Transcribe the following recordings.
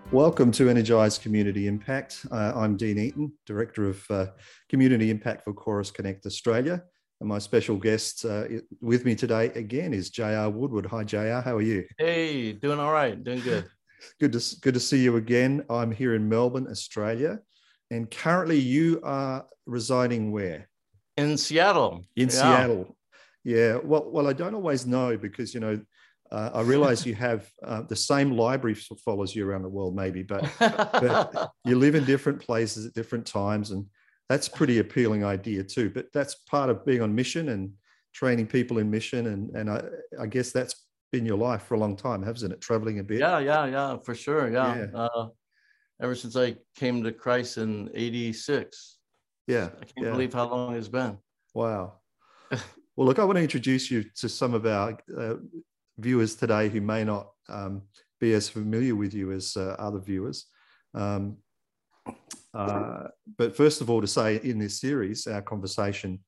Welcome to Energize Community Impact. I'm Dean Eaton, Director of Community Impact for Chorus Connect Australia. And my special guest with me today again is JR Woodward. Hi, JR. How are you? Hey, doing all right. Doing good. Good to see you again. I'm here in Melbourne, Australia. And currently you are residing where? In Seattle. In Yeah. Seattle. Yeah. Well, I don't always know because, I realize you have the same library follows you around the world, maybe, but you live in different places at different times, and that's a pretty appealing idea too. But that's part of being on mission and training people in mission, and I guess that's been your life for a long time, hasn't it? Traveling a bit. Yeah, for sure. Yeah. Yeah. Ever since I came to Christ in '86. Yeah. I can't believe how long it's been. Wow. Well, look, I want to introduce you to some of our viewers today who may not be as familiar with you as other viewers. But first of all, to say in this series, our conversation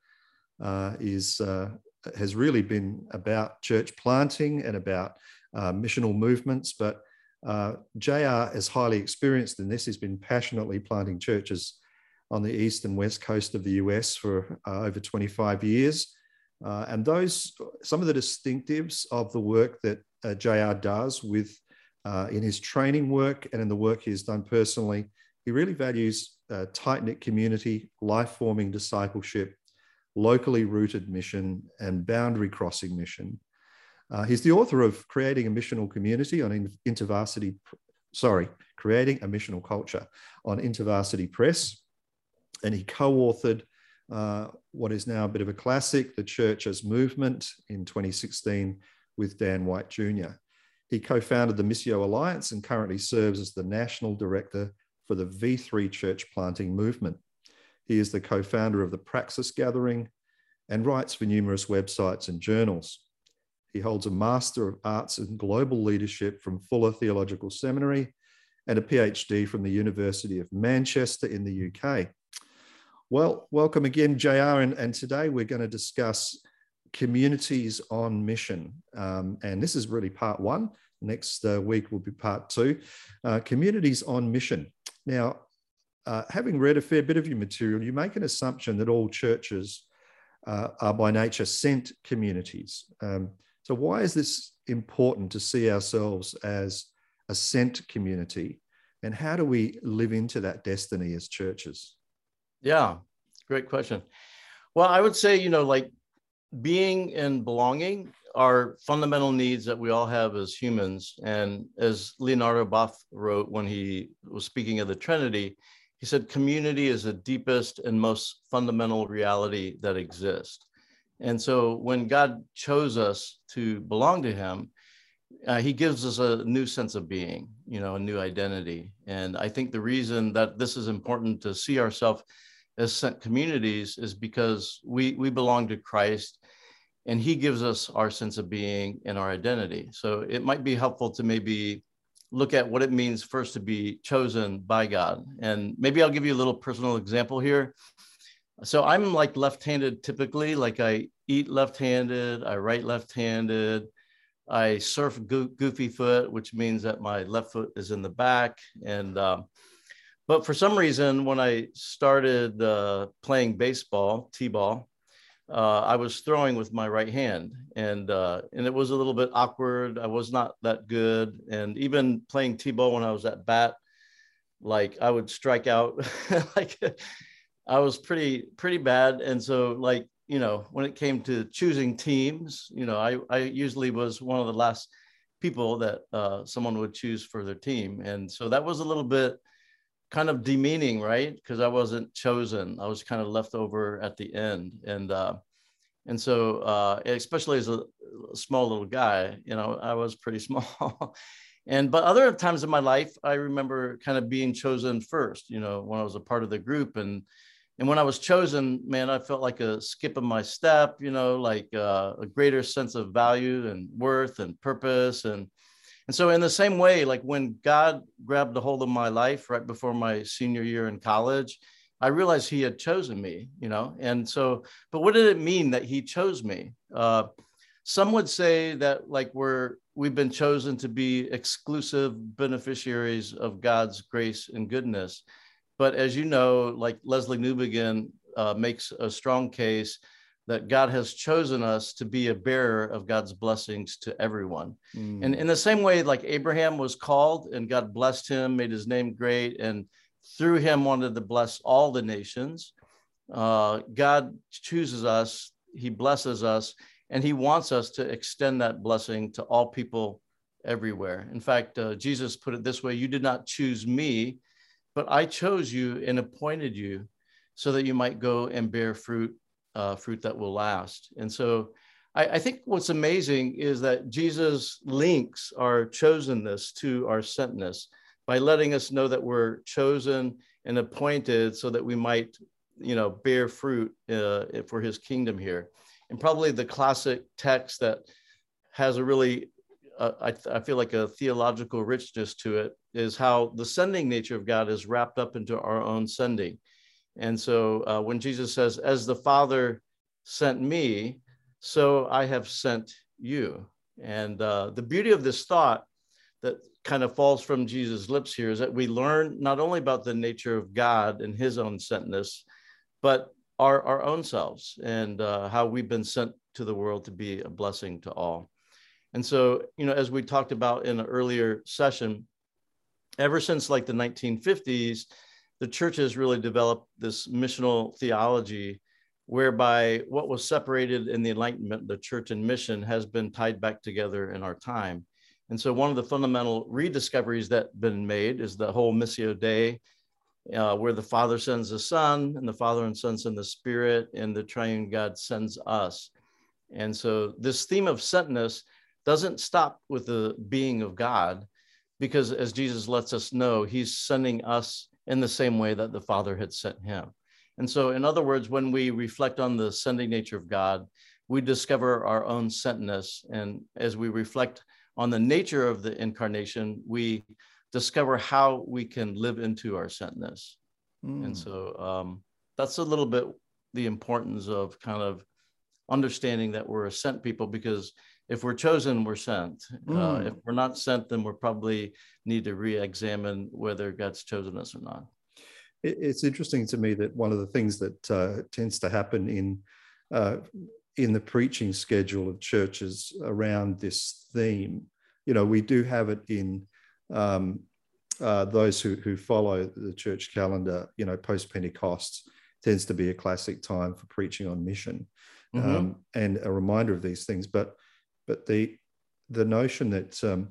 has really been about church planting and about missional movements. But JR is highly experienced in this. He's been passionately planting churches on the east and west coast of the US for over 25 years. And some of the distinctives of the work that JR does in his training work and in the work he's done personally, he really values tight-knit community, life-forming discipleship, locally rooted mission, and boundary crossing mission. He's the author of Creating a Missional Community on Creating a Missional Culture on InterVarsity Press, and he co-authored what is now a bit of a classic, The Church as Movement, in 2016 with Dan White Jr. He co-founded the Missio Alliance and currently serves as the National Director for the V3 Church Planting Movement. He is the co-founder of the Praxis Gathering and writes for numerous websites and journals. He holds a Master of Arts in Global Leadership from Fuller Theological Seminary and a PhD from the University of Manchester in the UK. Well, welcome again, JR, and today we're going to discuss communities on mission. And this is really part one. Next week will be part two, communities on mission. Now, having read a fair bit of your material, you make an assumption that all churches are by nature sent communities. So why is this important to see ourselves as a sent community? And how do we live into that destiny as churches? Yeah, great question. Well, I would say, like being and belonging are fundamental needs that we all have as humans. And as Leonardo Boff wrote when he was speaking of the Trinity, he said, community is the deepest and most fundamental reality that exists. And so when God chose us to belong to him, he gives us a new sense of being, a new identity. And I think the reason that this is important to see ourselves as sent communities is because we belong to Christ, and he gives us our sense of being and our identity. So it might be helpful to maybe look at what it means first to be chosen by God. And maybe I'll give you a little personal example here. So I'm like left-handed typically, like I eat left-handed, I write left-handed, I surf goofy foot, which means that my left foot is in the back. And but for some reason, when I started playing baseball, t-ball, I was throwing with my right hand, and it was a little bit awkward. I was not that good, and even playing t-ball when I was at bat, like I would strike out, like I was pretty bad. And so, like, when it came to choosing teams, I usually was one of the last people that someone would choose for their team, and so that was a little bit kind of demeaning, right? Because I wasn't chosen. I was kind of left over at the end. And so, especially as a small little guy, I was pretty small. But other times in my life, I remember kind of being chosen first, when I was a part of the group. And when I was chosen, man, I felt like a skip in my step, like a greater sense of value and worth and purpose. And so in the same way, like when God grabbed a hold of my life right before my senior year in college, I realized he had chosen me, And so, but what did it mean that he chose me? some would say that like we've been chosen to be exclusive beneficiaries of God's grace and goodness. But as you know, like Leslie Newbegin makes a strong case that God has chosen us to be a bearer of God's blessings to everyone. And in the same way, like Abraham was called and God blessed him, made his name great, and through him wanted to bless all the nations. God chooses us, he blesses us, and he wants us to extend that blessing to all people everywhere. In fact, Jesus put it this way: you did not choose me, but I chose you and appointed you so that you might go and bear fruit, fruit that will last. And so I think what's amazing is that Jesus links our chosenness to our sentness by letting us know that we're chosen and appointed so that we might, bear fruit for his kingdom here. And probably the classic text that has a really, I feel like a theological richness to it is how the sending nature of God is wrapped up into our own sending. And so when Jesus says, as the Father sent me, so I have sent you. And the beauty of this thought that kind of falls from Jesus' lips here is that we learn not only about the nature of God and his own sentness, but our own selves and how we've been sent to the world to be a blessing to all. And so, as we talked about in an earlier session, ever since like the 1950s, the church has really developed this missional theology whereby what was separated in the Enlightenment, the church and mission, has been tied back together in our time. And so one of the fundamental rediscoveries that's been made is the whole Missio Dei, where the Father sends the Son, and the Father and Son send the Spirit, and the triune God sends us. And so this theme of sentness doesn't stop with the being of God, because as Jesus lets us know, he's sending us in the same way that the Father had sent him. And so, in other words, when we reflect on the sending nature of God, we discover our own sentness. And as we reflect on the nature of the incarnation, we discover how we can live into our sentness. And so that's a little bit the importance of kind of understanding that we're a sent people, because if we're chosen, we're sent. If we're not sent, then we probably need to re-examine whether God's chosen us or not. It's interesting to me that one of the things that tends to happen in the preaching schedule of churches around this theme, we do have it in those who follow the church calendar, post-Pentecost tends to be a classic time for preaching on mission, and a reminder of these things. But the notion that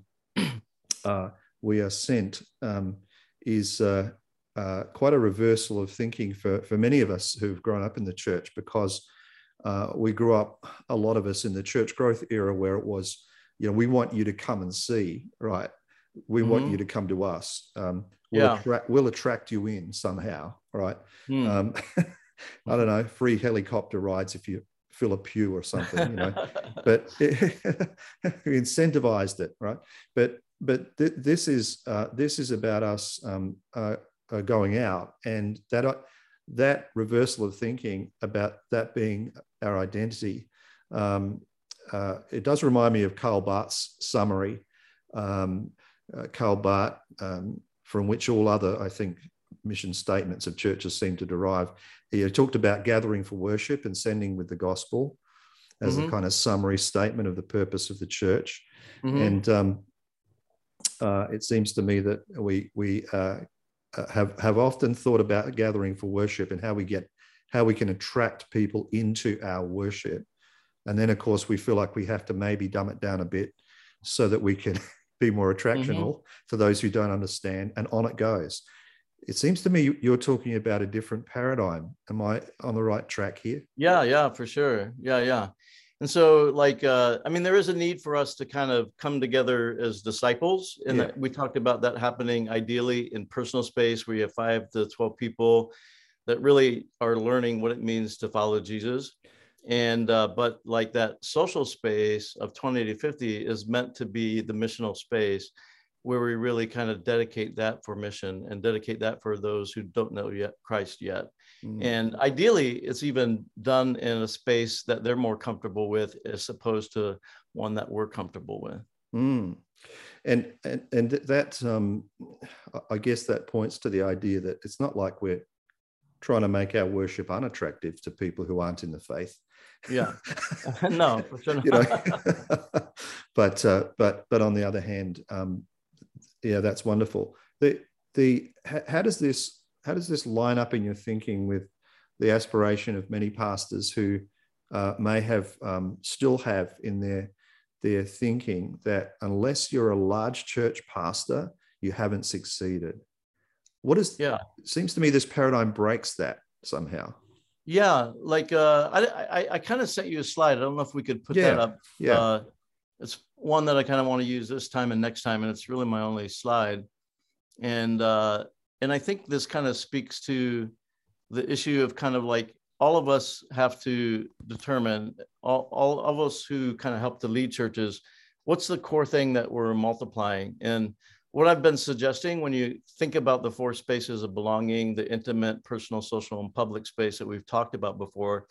we are sent is quite a reversal of thinking for many of us who've grown up in the church, because we grew up, a lot of us, in the church growth era where it was, we want you to come and see, right? We want you to come to us. We'll attract you in somehow, right? I don't know, free helicopter rides if you fill a pew or something, but we incentivized it, right? But this is about us going out, and that reversal of thinking about that being our identity. It does remind me of Karl Barth's summary. Karl Barth, from which all other, I think, mission statements of churches seem to derive. He talked about gathering for worship and sending with the gospel as a kind of summary statement of the purpose of the church. And it seems to me that we have often thought about gathering for worship and how we can attract people into our worship. And then, of course, we feel like we have to maybe dumb it down a bit so that we can be more attractional to those who don't understand, and on it goes. It seems to me you're talking about a different paradigm. Am I on the right track here? Yeah, for sure. Yeah. And so, there is a need for us to kind of come together as disciples. And that we talked about that happening ideally in personal space, where you have 5 to 12 people that really are learning what it means to follow Jesus. And but like that social space of 20 to 50 is meant to be the missional space. where we really kind of dedicate that for mission and dedicate that for those who don't know yet Christ yet. And ideally, it's even done in a space that they're more comfortable with, as opposed to one that we're comfortable with. And that I guess that points to the idea that it's not like we're trying to make our worship unattractive to people who aren't in the faith. Yeah, no, for sure. You know, but on the other hand, yeah, that's wonderful. How does this line up in your thinking with the aspiration of many pastors who may have still have in their thinking that unless you're a large church pastor, you haven't succeeded? What is? Yeah, it seems to me this paradigm breaks that somehow. Yeah, like I kind of sent you a slide. I don't know if we could put that up. Yeah. It's one that I kind of want to use this time and next time, and it's really my only slide. And I think this kind of speaks to the issue of kind of like all of us have to determine, all of us who kind of help to lead churches, what's the core thing that we're multiplying? And what I've been suggesting, when you think about the four spaces of belonging, the intimate, personal, social, and public space that we've talked about before,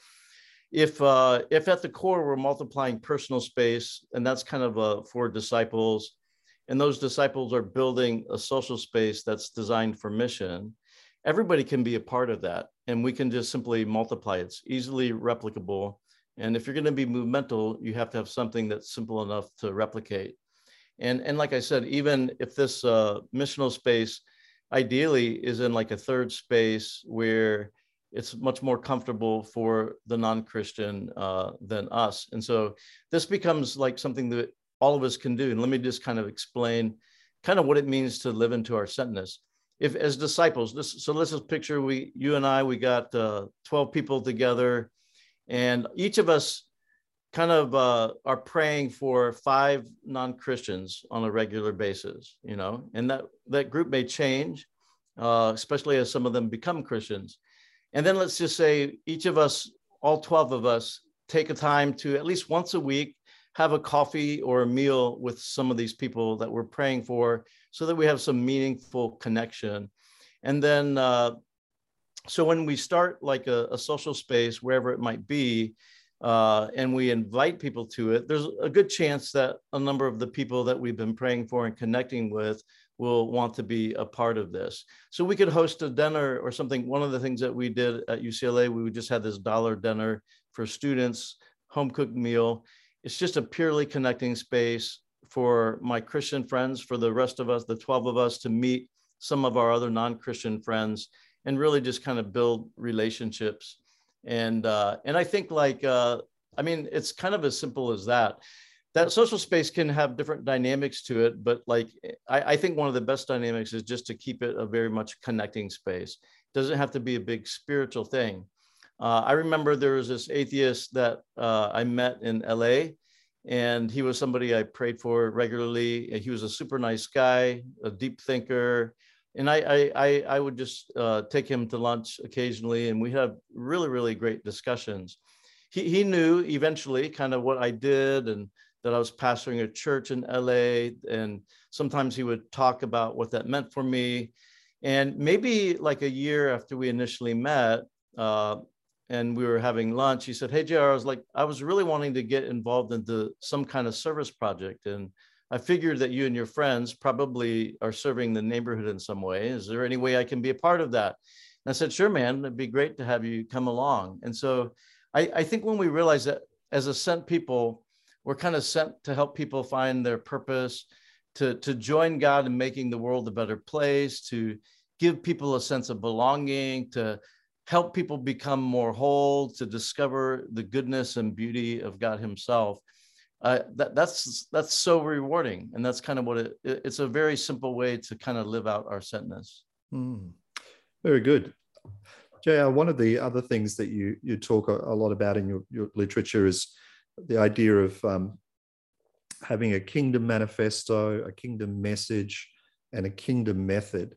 if at the core we're multiplying personal space, and that's kind of for disciples, and those disciples are building a social space that's designed for mission, everybody can be a part of that, and we can just simply multiply. It's easily replicable, and if you're going to be movemental, you have to have something that's simple enough to replicate. And like I said, even if this missional space ideally is in like a third space where it's much more comfortable for the non-Christian than us. And so this becomes like something that all of us can do. And let me just kind of explain kind of what it means to live into our sentness. If as disciples, so let's just picture you and I, we got 12 people together, and each of us kind of are praying for 5 non-Christians on a regular basis, you know, and that group may change, especially as some of them become Christians. And then let's just say each of us, all 12 of us, take a time to at least once a week have a coffee or a meal with some of these people that we're praying for, so that we have some meaningful connection. And then, so when we start like a social space, wherever it might be, and we invite people to it, there's a good chance that a number of the people that we've been praying for and connecting with will want to be a part of this. So we could host a dinner or something. One of the things that we did at UCLA, we just had this dollar dinner for students, home cooked meal. It's just a purely connecting space for my Christian friends, for the rest of us, the 12 of us, to meet some of our other non-Christian friends and really just kind of build relationships. And I think like, I mean, it's kind of as simple as that. That social space can have different dynamics to it, but like, I think one of the best dynamics is just to keep it a very much connecting space. It doesn't have to be a big spiritual thing. I remember there was this atheist that I met in LA, and he was somebody I prayed for regularly. And he was a super nice guy, a deep thinker. And I would just take him to lunch occasionally, and we had really, really great discussions. He knew eventually kind of what I did, and that I was pastoring a church in LA. And sometimes he would talk about what that meant for me. And maybe like a year after we initially met, and we were having lunch, he said, "Hey, JR, I was really wanting to get involved into some kind of service project. And I figured that you and your friends probably are serving the neighborhood in some way. Is there any way I can be a part of that?" And I said, "Sure, man, it'd be great to have you come along." And so I think when we realize that as a sent people, we're kind of sent to help people find their purpose, to join God in making the world a better place, to give people a sense of belonging, to help people become more whole, to discover the goodness and beauty of God himself. That's so rewarding. And that's kind of what it's a very simple way to kind of live out our sentness. Very good. JR, one of the other things that you talk a lot about in your literature is the idea of having a kingdom manifesto, a kingdom message, and a kingdom method.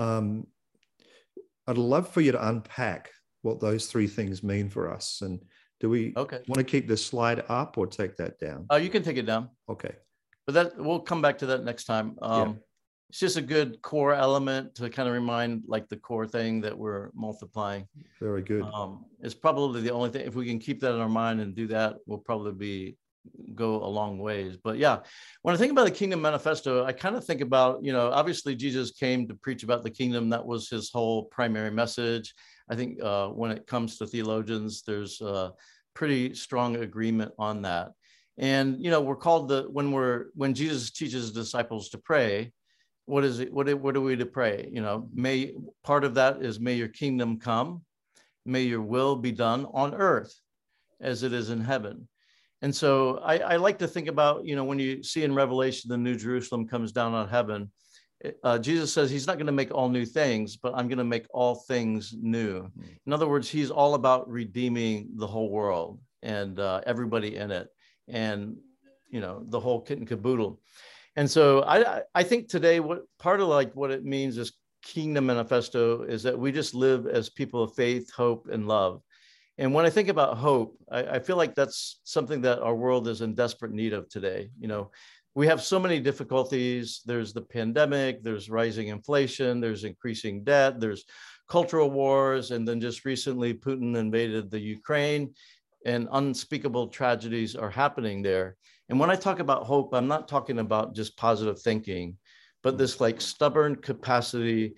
I'd love for you to unpack what those 3 things mean for us. And do we want to keep this slide up or take that down? You can take it down. Okay. But we'll come back to that next time. it's just a good core element to kind of remind like the core thing that we're multiplying. Very good. It's probably the only thing. If we can keep that in our mind and do that, we'll probably go a long ways. But yeah, when I think about the Kingdom Manifesto, I kind of think about, you know, obviously Jesus came to preach about the kingdom. That was his whole primary message. I think when it comes to theologians, there's a pretty strong agreement on that. And, you know, we're called when Jesus teaches disciples to pray, what is it? What are we to pray? You know, part of that is may your kingdom come, may your will be done on earth as it is in heaven. And so I like to think about, you know, when you see in Revelation, the New Jerusalem comes down on heaven, Jesus says he's not going to make all new things, but I'm going to make all things new. In other words, he's all about redeeming the whole world and everybody in it, and, you know, the whole kit and caboodle. And so I think today what it means is Kingdom Manifesto is that we just live as people of faith, hope, and love. And when I think about hope, I feel like that's something that our world is in desperate need of today. You know, we have so many difficulties. There's the pandemic, there's rising inflation, there's increasing debt, there's cultural wars, and then just recently Putin invaded the Ukraine, and unspeakable tragedies are happening there. And when I talk about hope, I'm not talking about just positive thinking, but this like stubborn capacity,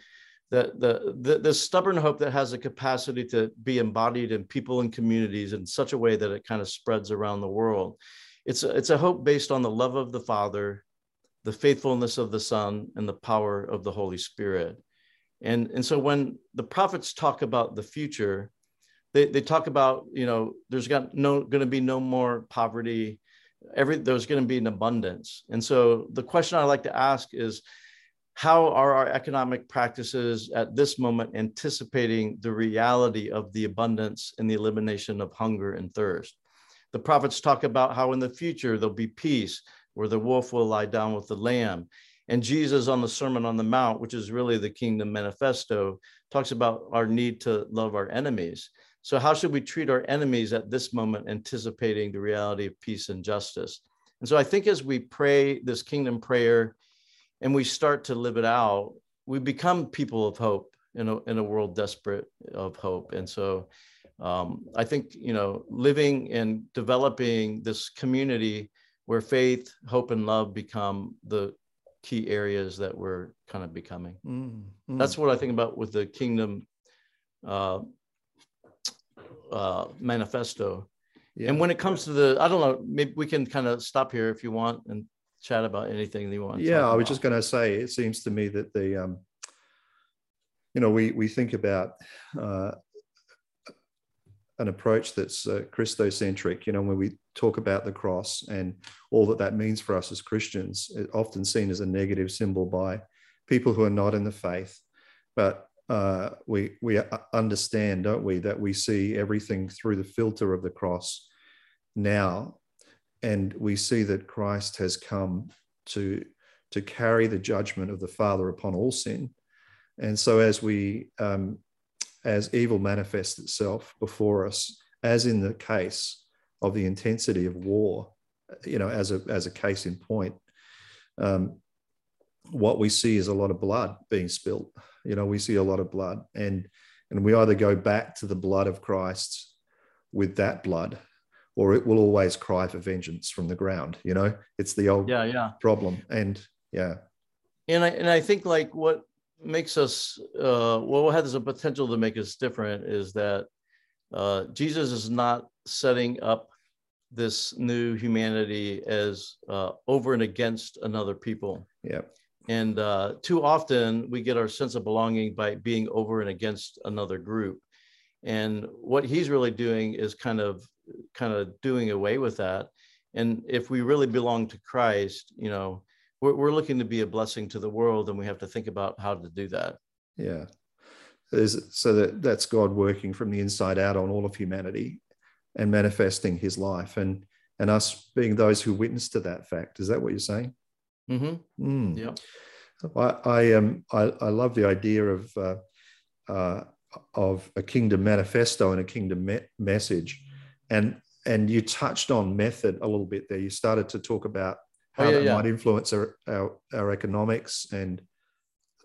the stubborn hope that has a capacity to be embodied in people and communities in such a way that it kind of spreads around the world. It's a hope based on the love of the Father, the faithfulness of the Son, and the power of the Holy Spirit. And so when the prophets talk about the future, they talk about, you know, there's going to be no more poverty. There's going to be an abundance. And so the question I like to ask is, how are our economic practices at this moment anticipating the reality of the abundance and the elimination of hunger and thirst? The prophets talk about how in the future there'll be peace, where the wolf will lie down with the lamb. And Jesus on the Sermon on the Mount, which is really the Kingdom Manifesto, talks about our need to love our enemies. So how should we treat our enemies at this moment, anticipating the reality of peace and justice? And so I think as we pray this kingdom prayer and we start to live it out, we become people of hope in a world desperate of hope. And so I think, you know, living and developing this community where faith, hope, and love become the key areas that we're kind of becoming. That's what I think about with the Kingdom Manifesto. Yeah. And when it comes to I don't know, maybe we can kind of stop here if you want and chat about anything that you want. Yeah, I was just going to say, it seems to me that the, you know, we think about an approach that's Christocentric, you know, when we talk about the cross and all that means for us as Christians, it's often seen as a negative symbol by people who are not in the faith. But we understand, don't we, that we see everything through the filter of the cross now, and we see that Christ has come to carry the judgment of the Father upon all sin. And so as evil manifests itself before us, as in the case of the intensity of war, you know, as a case in point, what we see is a lot of blood being spilled. You know, we see a lot of blood, and we either go back to the blood of Christ with that blood, or it will always cry for vengeance from the ground. You know, it's the old problem. And I think like what makes us, what has the potential to make us different is that Jesus is not setting up this new humanity as over and against another people. Yeah. And too often we get our sense of belonging by being over and against another group. And what he's really doing is kind of doing away with that. And if we really belong to Christ, you know, we're looking to be a blessing to the world, and we have to think about how to do that. Yeah. So that's God working from the inside out on all of humanity and manifesting his life, and us being those who witness to that fact. Is that what you're saying? Mm-hmm. Yeah. I love the idea of a kingdom manifesto and a kingdom message, and you touched on method a little bit there. You started to talk about how that might influence our economics and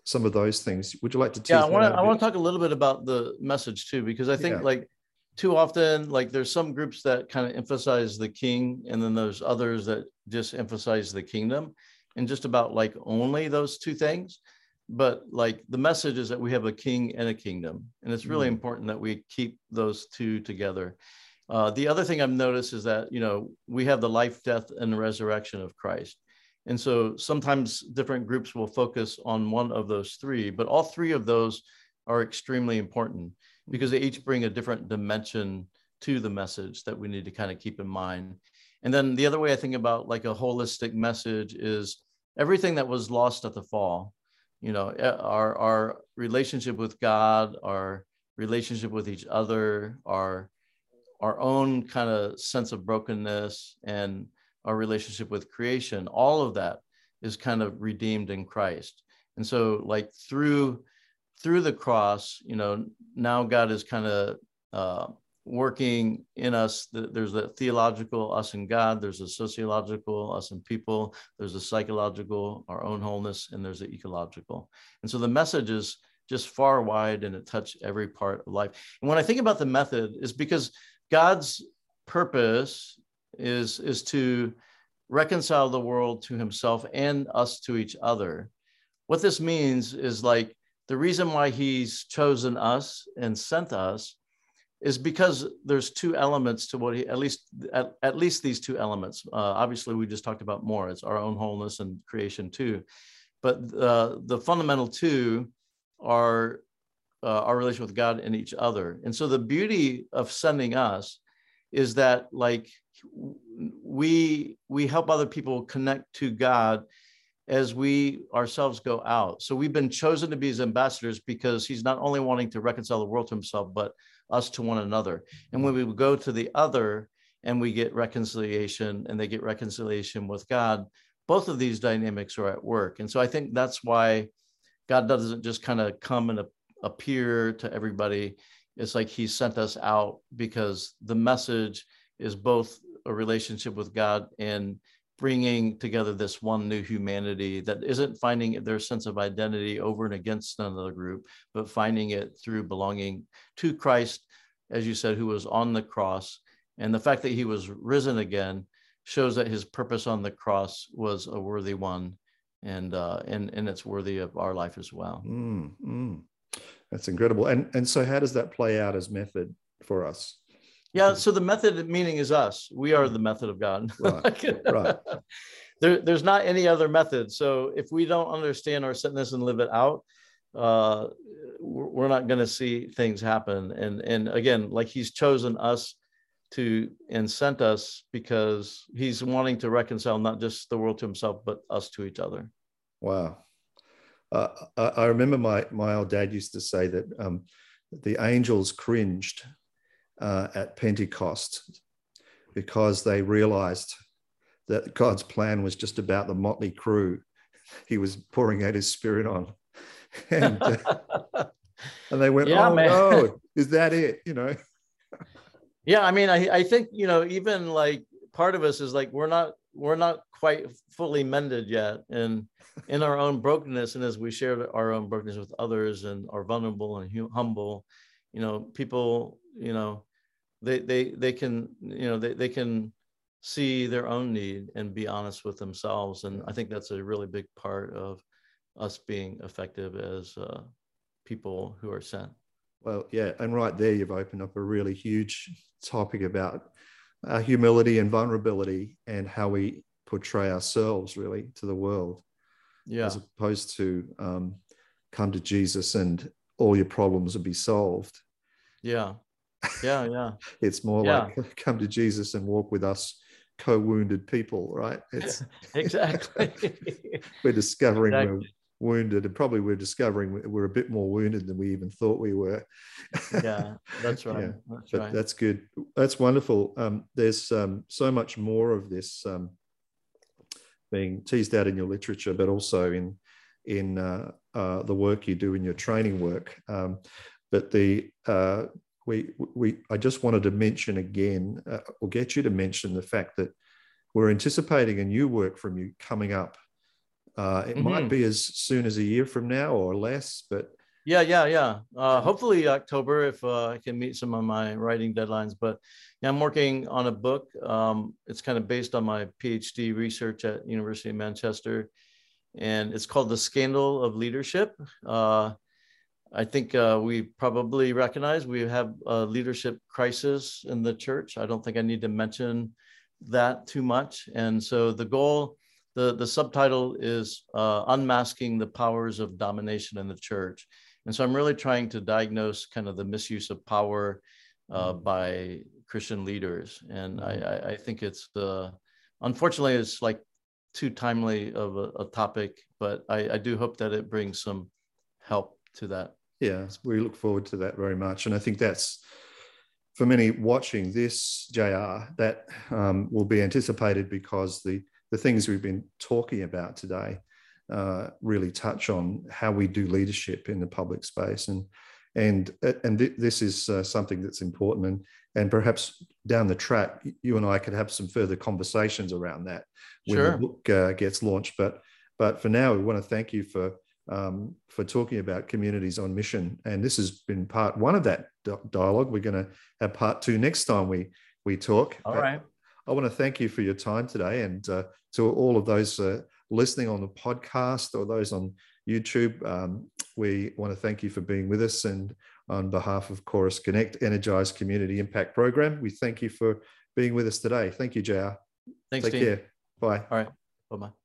some of those things. Would you like to tease Yeah, that out a I bit? want to talk a little bit about the message too, because I think Yeah. like too often, like there's some groups that kind of emphasize the king, and then there's others that just emphasize the kingdom, and just about like only those two things. But like the message is that we have a king and a kingdom, and it's really important that we keep those two together. The other thing I've noticed is that, you know, we have the life, death, and the resurrection of Christ. And so sometimes different groups will focus on one of those three, but all three of those are extremely important because they each bring a different dimension to the message that we need to kind of keep in mind. And then the other way I think about like a holistic message is everything that was lost at the fall, you know, our relationship with God, our relationship with each other, our own kind of sense of brokenness, and our relationship with creation, all of that is kind of redeemed in Christ. And so like through the cross, you know, now God is kind of working in us. There's a theological us and God, there's a sociological us and people, there's a psychological, our own wholeness, and there's the ecological. And so the message is just far wide, and it touched every part of life. And when I think about the method, is because God's purpose is to reconcile the world to himself and us to each other. What this means is like the reason why he's chosen us and sent us is because there's two elements to what he, at least these two elements. Obviously, we just talked about more. It's our own wholeness and creation too. But the fundamental two are our relation with God and each other. And so the beauty of sending us is that like we help other people connect to God as we ourselves go out. So we've been chosen to be his ambassadors because he's not only wanting to reconcile the world to himself, but us to one another. And when we go to the other and we get reconciliation and they get reconciliation with God, both of these dynamics are at work. And so I think that's why God doesn't just kind of come and appear to everybody. It's like he sent us out because the message is both a relationship with God and bringing together this one new humanity that isn't finding their sense of identity over and against another group, but finding it through belonging to Christ, as you said, who was on the cross. And the fact that he was risen again shows that his purpose on the cross was a worthy one, and it's worthy of our life as well. That's incredible. And so how does that play out as method for us? Yeah, so the method meaning is us. We are the method of God. Right, right. There's not any other method. So if we don't understand our sentness and live it out, we're not going to see things happen. And again, like he's chosen us to and sent us because he's wanting to reconcile not just the world to himself, but us to each other. Wow. I remember my old dad used to say that the angels cringed at Pentecost because they realized that God's plan was just about the motley crew he was pouring out his spirit on. And they went, yeah, oh, man. No, is that it? You know? Yeah, I mean, I think, you know, even like part of us is like, we're not quite fully mended yet. And in our own brokenness, and as we share our own brokenness with others and are vulnerable and humble, you know, people, you know, they can, you know, they can see their own need and be honest with themselves. And I think that's a really big part of us being effective as people who are sent. Well, yeah, and right there, you've opened up a really huge topic about humility and vulnerability and how we portray ourselves really to the world. Yeah. As opposed to come to Jesus and all your problems will be solved. Yeah. Yeah. Yeah. It's more like come to Jesus and walk with us co-wounded people, right? It's exactly. We're discovering we're wounded, and probably we're discovering we're a bit more wounded than we even thought we were. Yeah, that's right. Yeah, but that's good. That's wonderful. There's so much more of this being teased out in your literature, but also in the work you do in your training work. But I just wanted to mention again, or get you to mention the fact that we're anticipating a new work from you coming up It might be as soon as a year from now or less, but yeah. Hopefully October, if I can meet some of my writing deadlines. But yeah, I'm working on a book. It's kind of based on my PhD research at University of Manchester, and it's called The Scandal of Leadership. I think we probably recognize we have a leadership crisis in the church. I don't think I need to mention that too much. And so the goal, the subtitle is Unmasking the Powers of Domination in the Church. And so I'm really trying to diagnose kind of the misuse of power by Christian leaders. And I think it's, unfortunately, it's like too timely of a topic, but I do hope that it brings some help to that. Yeah, we look forward to that very much. And I think that's, for many watching this, JR, that will be anticipated because the things we've been talking about today really touch on how we do leadership in the public space. And this is something that's important. And perhaps down the track, you and I could have some further conversations around that when the book gets launched. But for now, we want to thank you for talking about communities on mission. And this has been part one of that dialogue. We're going to have part two next time we talk. All right. I want to thank you for your time today, and to all of those listening on the podcast or those on YouTube, we want to thank you for being with us. And on behalf of Chorus Connect, Energize Community Impact Program, we thank you for being with us today. Thank you, JR. Thanks, Take care. Bye. All right. Bye-bye.